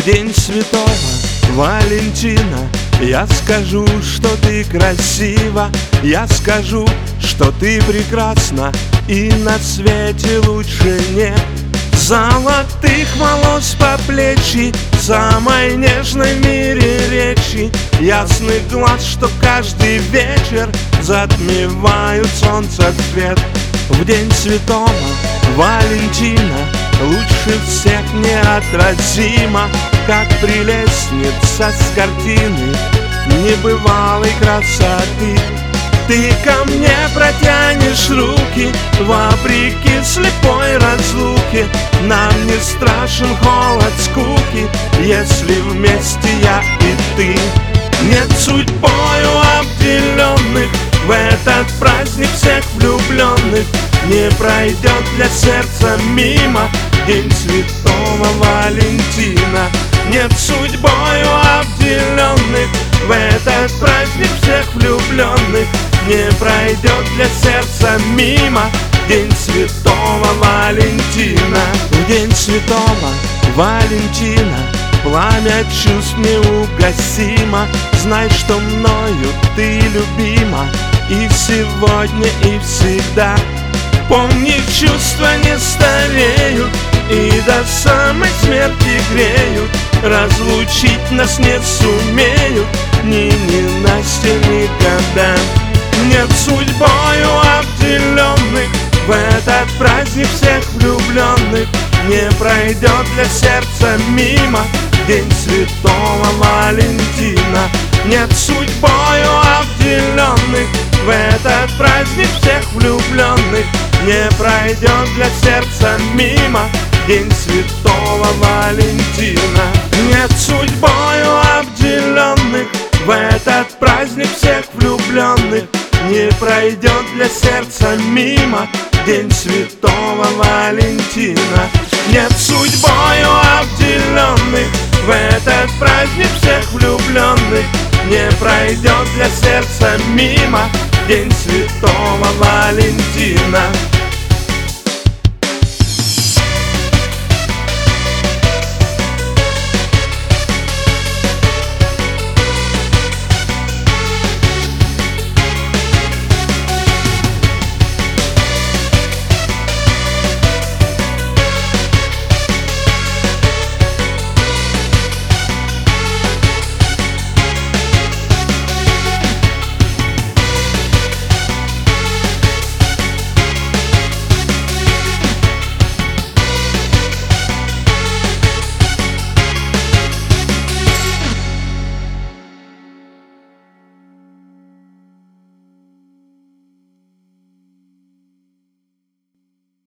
день святого Валентина я скажу, что ты красива, я скажу, что ты прекрасна, и на свете лучше нет. Золотых волос по плечи, самой нежной в мире речи, ясных глаз, что каждый вечер затмевают солнце свет. В день святого Валентина лучше всех неотразима, как прелестница с картины небывалой красоты. Ты ко мне протянешь руки, вопреки слепой разлуке. Нам не страшен холод скуки, если вместе я и ты. Нет судьбою обделенных в этот праздник всех влюбленных, не пройдет для сердца мимо день святого Валентина. Нет судьбою обделенных в этот праздник всех влюбленных, не пройдет для сердца мимо день святого Валентина. В день святого Валентина пламя чувств неугасимо. Знай, что мною ты любима и сегодня, и всегда. Помни, чувства не стареют и до самой смерти греют. Разлучить нас не сумеют ни Настя, ни года. Нет судьбою обделенных в этот праздник всех влюбленных, не пройдет для сердца мимо день святого Валентина. Нет судьбою обделенных в этот праздник всех влюбленных, не пройдет для сердца мимо день святого Валентина. Нет судьбою обделенных в этот праздник всех влюбленных, не пройдет для сердца мимо день святого Валентина. Нет судьбою обделенных в этот праздник всех влюбленных, не пройдет для сердца мимо день святого Валентина.